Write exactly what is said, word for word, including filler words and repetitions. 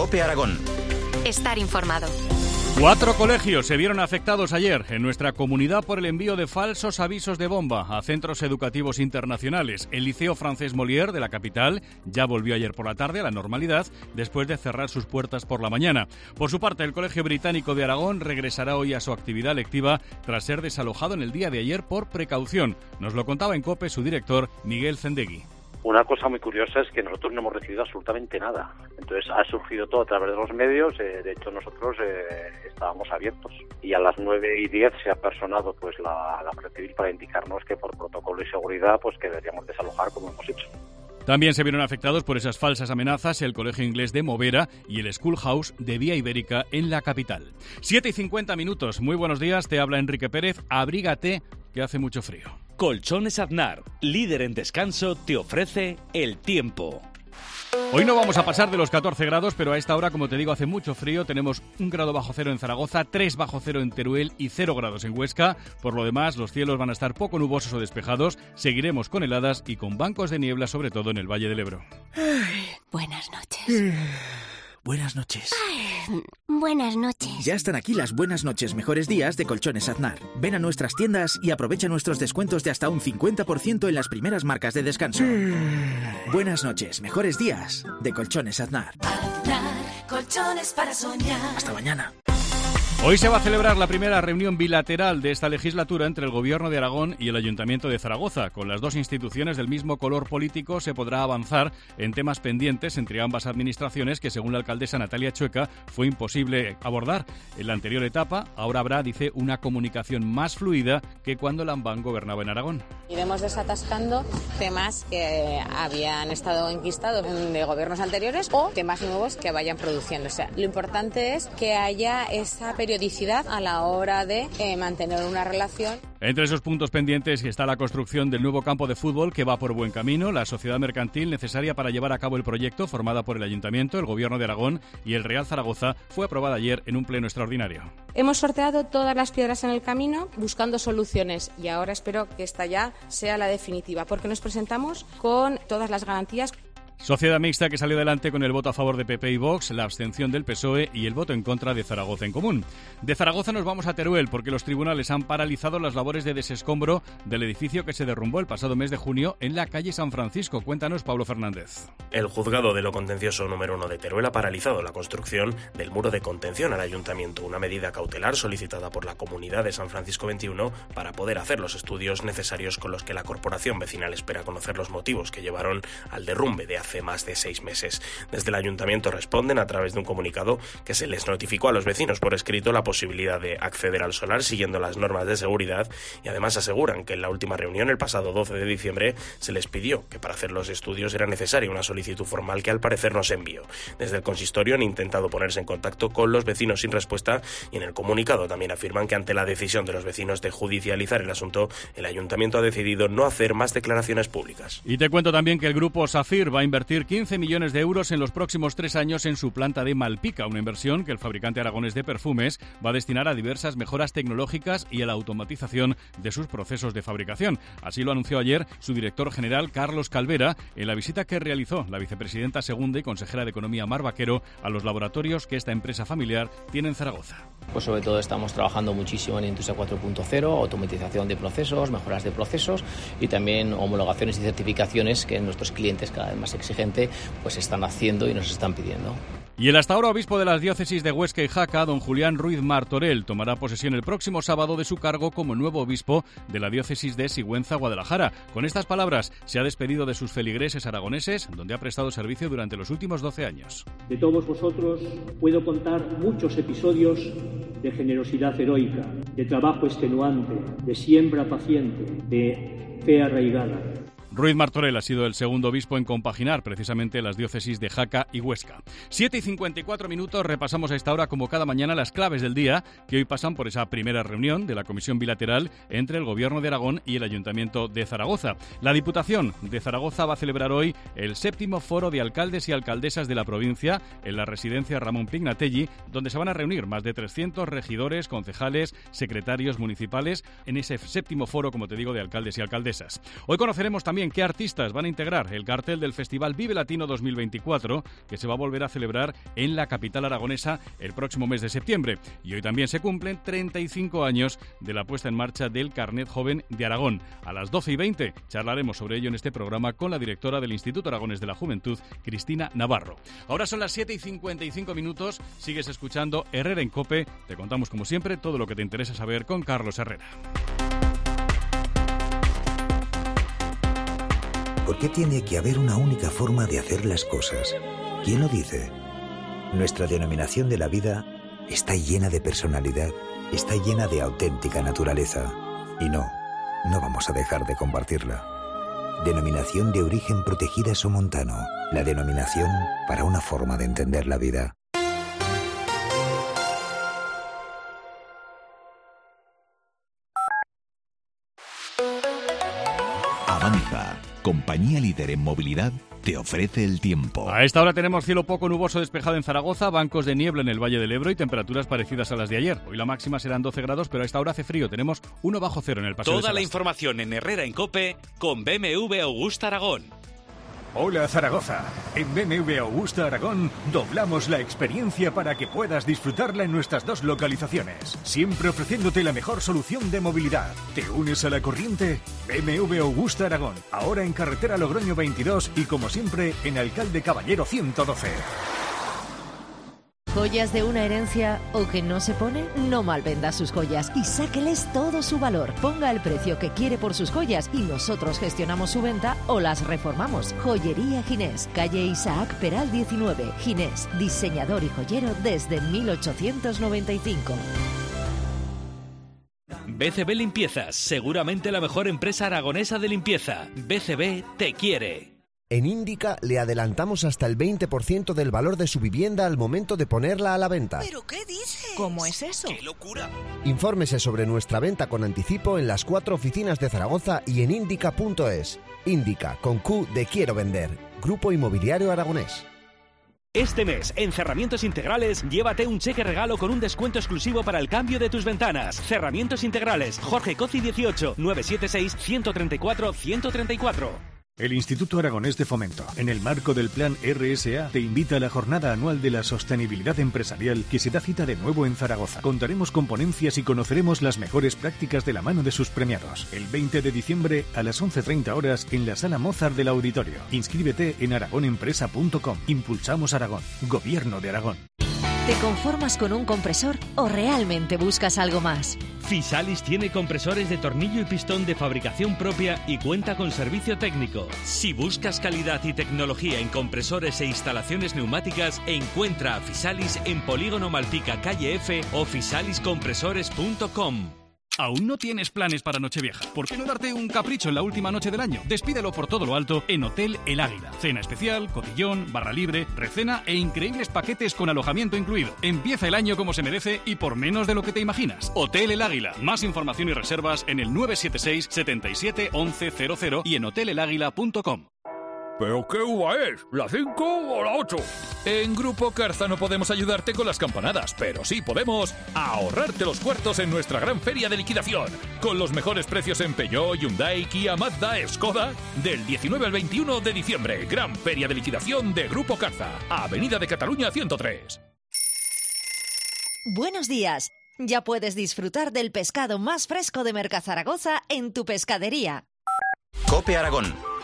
COPE Aragón. Estar informado. Cuatro colegios se vieron afectados ayer en nuestra comunidad por el envío de falsos avisos de bomba a centros educativos internacionales. El Liceo Francés Molière de la capital ya volvió ayer por la tarde a la normalidad después de cerrar sus puertas por la mañana. Por su parte, el Colegio Británico de Aragón regresará hoy a su actividad lectiva tras ser desalojado en el día de ayer por precaución. Nos lo contaba en COPE su director, Miguel Zendegui. Una cosa muy curiosa es que nosotros no hemos recibido absolutamente nada. Entonces ha surgido todo a través de los medios. Eh, de hecho, nosotros eh, estábamos abiertos. Y a las nueve y diez se ha personado pues la, la Guardia Civil para indicarnos que por protocolo y seguridad pues que deberíamos desalojar como hemos hecho. También se vieron afectados por esas falsas amenazas el Colegio Inglés de Movera y el Schoolhouse de Vía Ibérica en la capital. siete y cincuenta minutos. Muy buenos días. Te habla Enrique Pérez. Abrígate, que hace mucho frío. Colchones Aznar, líder en descanso, te ofrece el tiempo. Hoy no vamos a pasar de los catorce grados, pero a esta hora, como te digo, hace mucho frío. Tenemos un grado bajo cero en Zaragoza, tres bajo cero en Teruel y cero grados en Huesca. Por lo demás, los cielos van a estar poco nubosos o despejados. Seguiremos con heladas y con bancos de niebla, sobre todo en el Valle del Ebro. Ay, buenas noches. Buenas noches. Ay, buenas noches. Ya están aquí las buenas noches, mejores días de Colchones Aznar. Ven a nuestras tiendas y aprovecha nuestros descuentos de hasta un cincuenta por ciento en las primeras marcas de descanso. Buenas noches, mejores días de Colchones Aznar. Aznar, colchones para soñar. Hasta mañana. Hoy se va a celebrar la primera reunión bilateral de esta legislatura entre el Gobierno de Aragón y el Ayuntamiento de Zaragoza. Con las dos instituciones del mismo color político se podrá avanzar en temas pendientes entre ambas administraciones que, según la alcaldesa Natalia Chueca, fue imposible abordar en la anterior etapa. Ahora habrá, dice, una comunicación más fluida que cuando Lambán gobernaba en Aragón. Iremos desatascando temas que habían estado enquistados de gobiernos anteriores o temas nuevos que vayan produciendo. O sea, lo importante es que haya esa periodicidad a la hora de eh, mantener una relación. Entre esos puntos pendientes está la construcción del nuevo campo de fútbol, que va por buen camino, la sociedad mercantil necesaria para llevar a cabo el proyecto, formada por el Ayuntamiento, el Gobierno de Aragón y el Real Zaragoza, fue aprobada ayer en un pleno extraordinario. Hemos sorteado todas las piedras en el camino buscando soluciones y ahora espero que esta ya sea la definitiva, porque nos presentamos con todas las garantías. Sociedad mixta que salió adelante con el voto a favor de P P y Vox, la abstención del P S O E y el voto en contra de Zaragoza en Común. De Zaragoza nos vamos a Teruel porque los tribunales han paralizado las labores de desescombro del edificio que se derrumbó el pasado mes de junio en la calle San Francisco. Cuéntanos, Pablo Fernández. El juzgado de lo contencioso número uno de Teruel ha paralizado la construcción del muro de contención al ayuntamiento, una medida cautelar solicitada por la comunidad de San Francisco veintiuno para poder hacer los estudios necesarios con los que la corporación vecinal espera conocer los motivos que llevaron al derrumbe de hace más de seis meses. Desde el ayuntamiento responden a través de un comunicado que se les notificó a los vecinos por escrito la posibilidad de acceder al solar siguiendo las normas de seguridad y además aseguran que en la última reunión el pasado doce de diciembre se les pidió que para hacer los estudios era necesaria una solicitud formal que al parecer no se envió. Desde el consistorio han intentado ponerse en contacto con los vecinos sin respuesta y en el comunicado también afirman que ante la decisión de los vecinos de judicializar el asunto, el ayuntamiento ha decidido no hacer más declaraciones públicas. Y te cuento también que el grupo SACIR va a invertir quince millones de euros en los próximos tres años en su planta de Malpica, una inversión que el fabricante aragonés de perfumes va a destinar a diversas mejoras tecnológicas y a la automatización de sus procesos de fabricación. Así lo anunció ayer su director general, Carlos Calvera, en la visita que realizó la vicepresidenta segunda y consejera de Economía, Mar Vaquero, a los laboratorios que esta empresa familiar tiene en Zaragoza. Pues sobre todo estamos trabajando muchísimo en Industria cuatro punto cero, automatización de procesos, mejoras de procesos y también homologaciones y certificaciones que nuestros clientes, cada vez más exigentes, pues están haciendo y nos están pidiendo. Y el hasta ahora obispo de las diócesis de Huesca y Jaca, don Julián Ruiz Martorell, tomará posesión el próximo sábado de su cargo como nuevo obispo de la diócesis de Sigüenza, Guadalajara. Con estas palabras se ha despedido de sus feligreses aragoneses, donde ha prestado servicio durante los últimos doce años. De todos vosotros puedo contar muchos episodios de generosidad heroica, de trabajo extenuante, de siembra paciente, de fe arraigada. Ruiz Martorell ha sido el segundo obispo en compaginar precisamente las diócesis de Jaca y Huesca. siete y cincuenta y cuatro minutos, repasamos a esta hora como cada mañana las claves del día que hoy pasan por esa primera reunión de la Comisión Bilateral entre el Gobierno de Aragón y el Ayuntamiento de Zaragoza. La Diputación de Zaragoza va a celebrar hoy el séptimo foro de alcaldes y alcaldesas de la provincia en la residencia Ramón Pignatelli, donde se van a reunir más de trescientos regidores, concejales, secretarios municipales en ese séptimo foro, como te digo, de alcaldes y alcaldesas. Hoy conoceremos también también qué artistas van a integrar el cartel del Festival Vive Latino dos mil veinticuatro, que se va a volver a celebrar en la capital aragonesa el próximo mes de septiembre. Y hoy también se cumplen treinta y cinco años de la puesta en marcha del Carnet Joven de Aragón. A las doce y veinte charlaremos sobre ello en este programa con la directora del Instituto Aragonés de la Juventud, Cristina Navarro. Ahora son las siete y cincuenta y cinco minutos, sigues escuchando Herrera en COPE. Te contamos como siempre todo lo que te interesa saber con Carlos Herrera. ¿Por qué tiene que haber una única forma de hacer las cosas? ¿Quién lo dice? Nuestra denominación de la vida está llena de personalidad, está llena de auténtica naturaleza. Y no, no vamos a dejar de compartirla. Denominación de origen protegida somontano. La denominación para una forma de entender la vida. Avanza, compañía líder en movilidad, te ofrece el tiempo. A esta hora tenemos cielo poco nuboso despejado en Zaragoza, bancos de niebla en el Valle del Ebro y temperaturas parecidas a las de ayer. Hoy la máxima serán doce grados, pero a esta hora hace frío. Tenemos uno bajo cero en el Paseo de Toda Sagasta. la información en Herrera en COPE con B M W Augusta Aragón. Hola Zaragoza, en B M W Augusta Aragón doblamos la experiencia para que puedas disfrutarla en nuestras dos localizaciones, siempre ofreciéndote la mejor solución de movilidad. ¿Te unes a la corriente? B M W Augusta Aragón, ahora en carretera Logroño veintidós y como siempre en Alcalde Caballero ciento doce. ¿Joyas de una herencia o que no se pone? No malvenda sus joyas y sáqueles todo su valor. Ponga el precio que quiere por sus joyas y nosotros gestionamos su venta o las reformamos. Joyería Ginés, calle Isaac Peral diecinueve. Ginés, diseñador y joyero desde mil ochocientos noventa y cinco. B C B Limpiezas, seguramente la mejor empresa aragonesa de limpieza. B C B te quiere. En Índica le adelantamos hasta el veinte por ciento del valor de su vivienda al momento de ponerla a la venta. ¿Pero qué dices? ¿Cómo es eso? ¡Qué locura! Infórmese sobre nuestra venta con anticipo en las cuatro oficinas de Zaragoza y en indica punto es. Índica, con Q de Quiero Vender. Grupo Inmobiliario Aragonés. Este mes, en Cerramientos Integrales, llévate un cheque regalo con un descuento exclusivo para el cambio de tus ventanas. Cerramientos Integrales, Jorge Coci dieciocho, nueve siete seis, uno tres cuatro, uno tres cuatro. El Instituto Aragonés de Fomento, en el marco del Plan R S A, te invita a la Jornada Anual de la Sostenibilidad Empresarial que se da cita de nuevo en Zaragoza. Contaremos con ponencias y conoceremos las mejores prácticas de la mano de sus premiados. El veinte de diciembre a las once treinta horas en la Sala Mozart del Auditorio. Inscríbete en aragón empresa punto com. Impulsamos Aragón. Gobierno de Aragón. ¿Te conformas con un compresor o realmente buscas algo más? Fisalis tiene compresores de tornillo y pistón de fabricación propia y cuenta con servicio técnico. Si buscas calidad y tecnología en compresores e instalaciones neumáticas, encuentra a Fisalis en Polígono Malpica, calle F o fisalis compresores punto com. ¿Aún no tienes planes para Nochevieja? ¿Por qué no darte un capricho en la última noche del año? Despídelo por todo lo alto en Hotel El Águila. Cena especial, cotillón, barra libre, recena e increíbles paquetes con alojamiento incluido. Empieza el año como se merece y por menos de lo que te imaginas. Hotel El Águila. Más información y reservas en el nueve siete seis, setenta y siete, once cero cero y en hotel el águila punto com. ¿Pero qué uva es? ¿La cinco o la ocho? En Grupo Carza no podemos ayudarte con las campanadas, pero sí podemos ahorrarte los cuartos en nuestra gran feria de liquidación, con los mejores precios en Peugeot, Hyundai, Kia, Mazda, Skoda, del diecinueve al veintiuno de diciembre. Gran feria de liquidación de Grupo Carza, Avenida de Cataluña ciento tres. Buenos días. Ya puedes disfrutar del pescado más fresco de Mercazaragoza en tu pescadería. COPE Aragón.